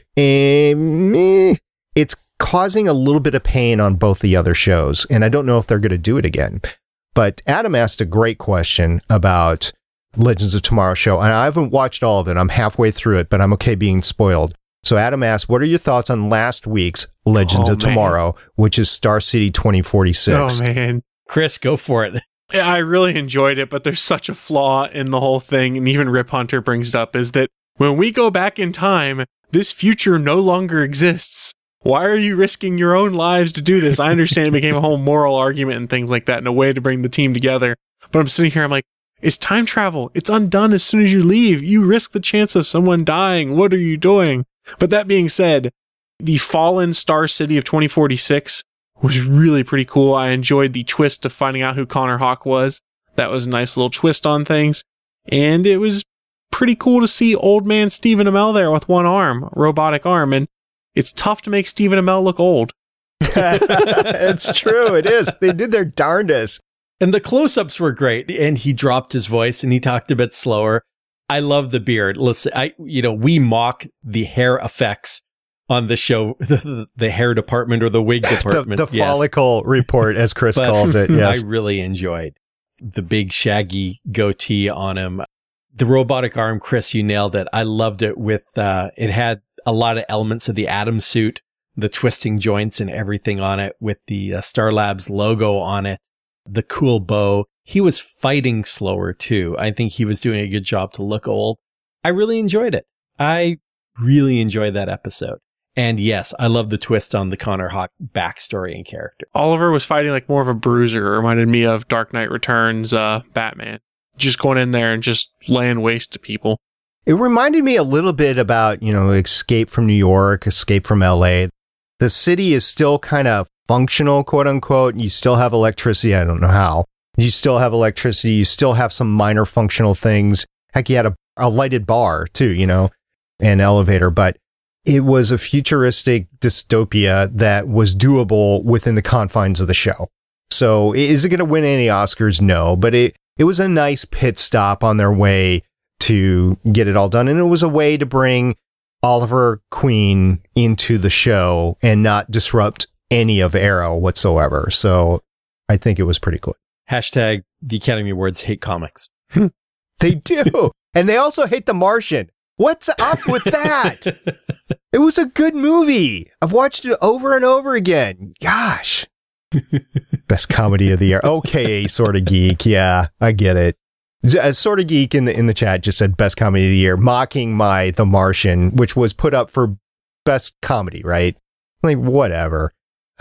It's causing a little bit of pain on both the other shows, and I don't know if they're going to do it again. But Adam asked a great question about Legends of Tomorrow show, and I haven't watched all of it. I'm halfway through it, but I'm okay being spoiled. So Adam asked, what are your thoughts on last week's Legends of Tomorrow, which is Star City 2046? Oh, man. Chris, go for it. Yeah, I really enjoyed it, but there's such a flaw in the whole thing, and even Rip Hunter brings it up, is that when we go back in time, this future no longer exists. Why are you risking your own lives to do this? I understand it became a whole moral argument and things like that and a way to bring the team together. But I'm sitting here, I'm like, it's time travel. It's undone as soon as you leave. You risk the chance of someone dying. What are you doing? But that being said, the fallen Star City of 2046 was really pretty cool. I enjoyed the twist of finding out who Connor Hawke was. That was a nice little twist on things. And it was pretty cool to see old man Stephen Amell there with one arm, robotic arm, and it's tough to make Stephen Amell look old. It's true, it is. They did their darndest. And the close-ups were great, and he dropped his voice and he talked a bit slower. I love the beard. Listen, we mock the hair effects on the show, the hair department or the wig department. the follicle report, as Chris calls it. Yes, I really enjoyed the big shaggy goatee on him. The robotic arm, Chris, you nailed it. I loved it with, it had a lot of elements of the Atom suit, the twisting joints and everything on it with the Star Labs logo on it, the cool bow. He was fighting slower too. I think he was doing a good job to look old. I really enjoyed it. I really enjoyed that episode. And yes, I love the twist on the Connor Hawke backstory and character. Oliver was fighting like more of a bruiser. It reminded me of Dark Knight Returns, Batman. Just going in there and just laying waste to people. It reminded me a little bit about, Escape from New York, Escape from LA. The city is still kind of functional, quote unquote. You still have electricity. I don't know how. You still have electricity. You still have some minor functional things. Heck, you had a lighted bar too, an elevator, but it was a futuristic dystopia that was doable within the confines of the show. So is it going to win any Oscars? No, but it was a nice pit stop on their way to get it all done. And it was a way to bring Oliver Queen into the show and not disrupt any of Arrow whatsoever. So I think it was pretty cool. Hashtag the Academy Awards hate comics. They do. And they also hate The Martian. What's up with that? It was a good movie. I've watched it over and over again. Gosh. Best comedy of the year. Okay, Sort of Geek. Yeah, I get it. Sort of Geek in the chat just said best comedy of the year, mocking my The Martian, which was put up for best comedy, right? Like, whatever.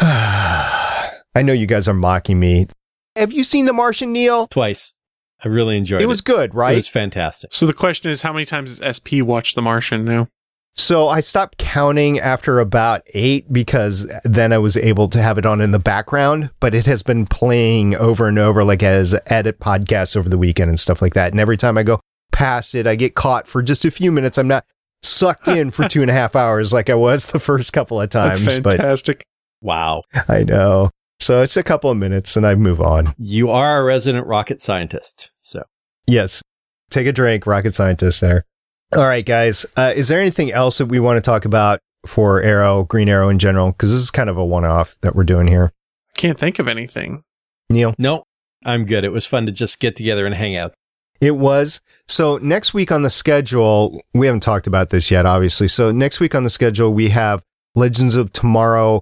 I know you guys are mocking me. Have you seen The Martian, Neil? Twice. I really enjoyed it. It was good, right? It was fantastic. So the question is, how many times has SP watched The Martian now? So I stopped counting after about 8 because then I was able to have it on in the background, but it has been playing over and over, like as edit podcasts over the weekend and stuff like that. And every time I go past it, I get caught for just a few minutes. I'm not sucked in for 2.5 hours like I was the first couple of times. That's fantastic. Wow. I know. So it's a couple of minutes and I move on. You are a resident rocket scientist. So yes, take a drink, rocket scientist there. All right, guys. Is there anything else that we want to talk about for Arrow, Green Arrow in general? Because this is kind of a one-off that we're doing here. I can't think of anything. Neil? No, I'm good. It was fun to just get together and hang out. It was. So next week on the schedule, we haven't talked about this yet, obviously. So next week on the schedule, we have Legends of Tomorrow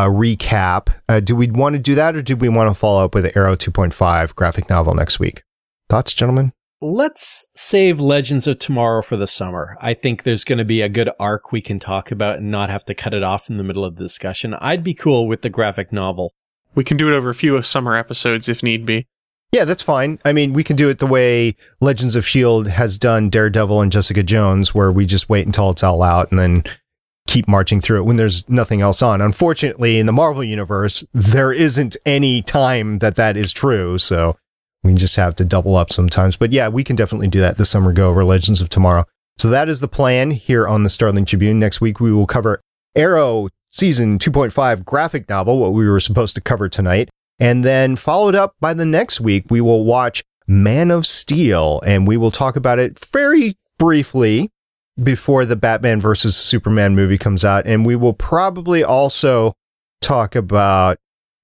recap. Do we want to do that, or do we want to follow up with the Arrow 2.5 graphic novel next week? Thoughts, gentlemen? Let's save Legends of Tomorrow for the summer. I think there's going to be a good arc we can talk about and not have to cut it off in the middle of the discussion. I'd be cool with the graphic novel. We can do it over a few summer episodes if need be. Yeah, that's fine. I mean, we can do it the way Legends of S.H.I.E.L.D. has done Daredevil and Jessica Jones, where we just wait until it's all out and then keep marching through it when there's nothing else on. Unfortunately, in the Marvel Universe, there isn't any time that is true, so we just have to double up sometimes. But yeah, we can definitely do that this summer, go over Legends of Tomorrow. So that is the plan here on the Starling Tribune. Next week, we will cover Arrow Season 2.5 graphic novel, what we were supposed to cover tonight. And then followed up by the next week, we will watch Man of Steel, and we will talk about it very briefly before the Batman versus Superman movie comes out. And we will probably also talk about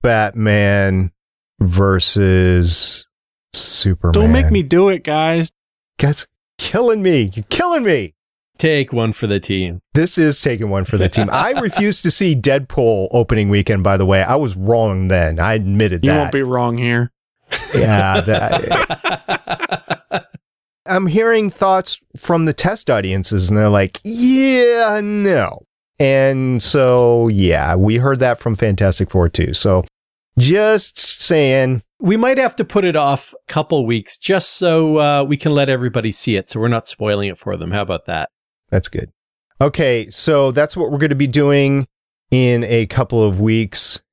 Batman versus Superman. Don't make me do it, guys. Guys, killing me. You're killing me. Take one for the team. This is taking one for the team. I refused to see Deadpool opening weekend, by the way. I was wrong then. I admitted that. You won't be wrong here. Yeah. I'm hearing thoughts from the test audiences, and they're like, yeah, no. And so, yeah, we heard that from Fantastic Four, too. So just saying. We might have to put it off a couple weeks just so we can let everybody see it, so we're not spoiling it for them. How about that? That's good. Okay, so that's what we're going to be doing in a couple of weeks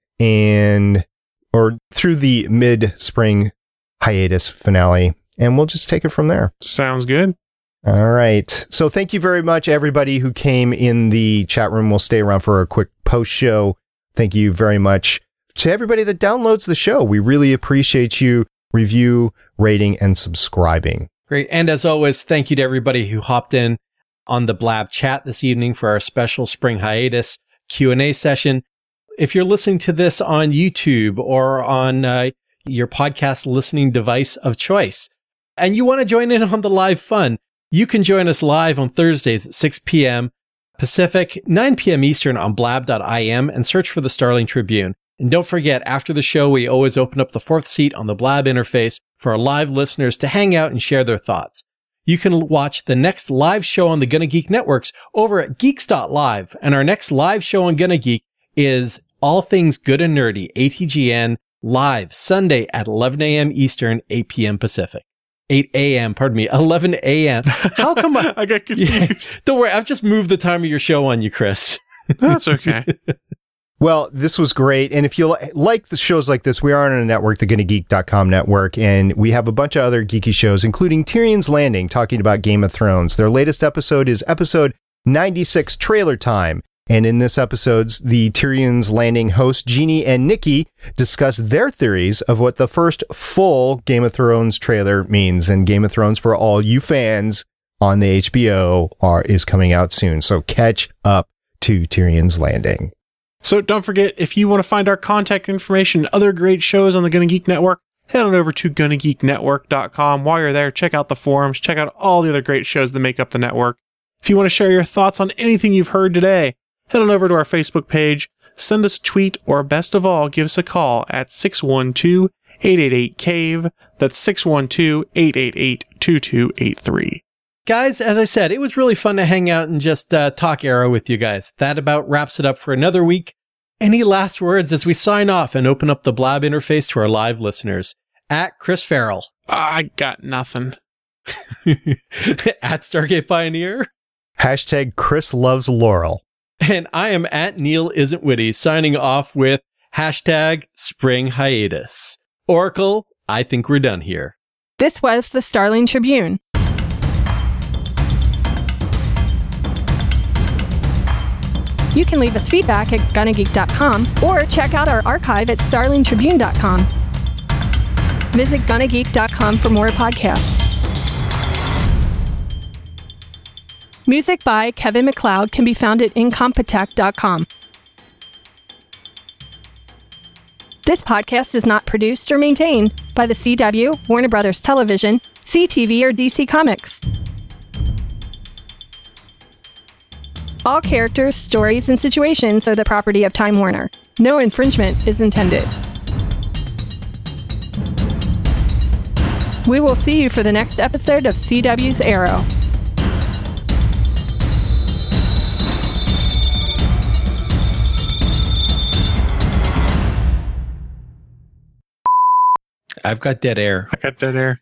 or through the mid-spring hiatus finale, and we'll just take it from there. Sounds good. All right. So thank you very much, everybody who came in the chat room. We'll stay around for a quick post-show. Thank you very much to everybody that downloads the show. We really appreciate you review, rating, and subscribing. Great. And as always, thank you to everybody who hopped in on the Blab chat this evening for our special spring hiatus Q&A session. If you're listening to this on YouTube or on your podcast listening device of choice, and you want to join in on the live fun, you can join us live on Thursdays at 6 p.m. Pacific, 9 p.m. Eastern on blab.im and search for the Starling Tribune. And don't forget, after the show, we always open up the fourth seat on the Blab interface for our live listeners to hang out and share their thoughts. You can watch the next live show on the Gonna Geek Networks over at geeks.live. And our next live show on Gonna Geek is All Things Good and Nerdy, ATGN, live Sunday at 11 a.m. Eastern, 8 p.m. Pacific. 8 a.m., pardon me, 11 a.m. How come I got confused? Yeah, don't worry, I've just moved the time of your show on you, Chris. That's okay. Well, this was great. And if you like the shows like this, we are on a network, the GonnaGeek.com network, and we have a bunch of other geeky shows, including Tyrion's Landing, talking about Game of Thrones. Their latest episode is episode 96, Trailer Time. And in this episode, the Tyrion's Landing hosts, Jeannie and Nikki, discuss their theories of what the first full Game of Thrones trailer means. And Game of Thrones, for all you fans, on the HBO is coming out soon. So catch up to Tyrion's Landing. So don't forget, if you want to find our contact information and other great shows on the Gonna Geek Network, head on over to GonnaGeekNetwork.com. While you're there, check out the forums, check out all the other great shows that make up the network. If you want to share your thoughts on anything you've heard today, head on over to our Facebook page, send us a tweet, or best of all, give us a call at 612-888-CAVE. That's 612-888-2283. Guys, as I said, it was really fun to hang out and just talk Arrow with you guys. That about wraps it up for another week. Any last words as we sign off and open up the Blab interface to our live listeners? At Chris Farrell. I got nothing. At Stargate Pioneer. Hashtag Chris loves Laurel. And I am at Neil Isn't Witty, signing off with hashtag Spring Hiatus. Oracle, I think we're done here. This was the Starling Tribune. You can leave us feedback at GonnaGeek.com or check out our archive at StarlingTribune.com. Visit GonnaGeek.com for more podcasts. Music by Kevin MacLeod can be found at Incompetech.com. This podcast is not produced or maintained by the CW, Warner Brothers Television, CTV, or DC Comics. All characters, stories, and situations are the property of Time Warner. No infringement is intended. We will see you for the next episode of CW's Arrow. I've got dead air. I got dead air.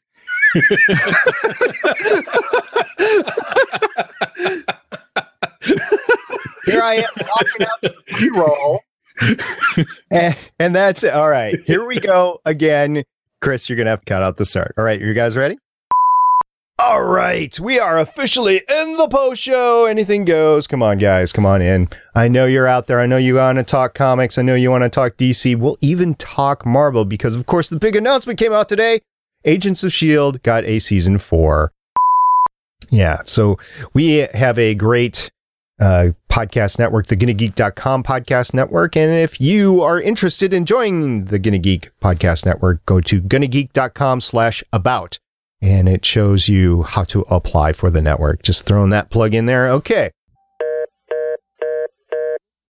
Here I am walking out the pre-roll. and that's it. All right. Here we go again. Chris, you're going to have to cut out the start. All right. You guys ready? All right. We are officially in the post show. Anything goes. Come on, guys. Come on in. I know you're out there. I know you want to talk comics. I know you want to talk DC. We'll even talk Marvel because, of course, the big announcement came out today. Agents of S.H.I.E.L.D. got a season 4. Yeah. So we have a great podcast network, the GonnaGeek.com podcast network. And if you are interested in joining the Gonna Geek podcast network, go to GonnaGeek.com/about and it shows you how to apply for the network. Just throwing that plug in there. Okay.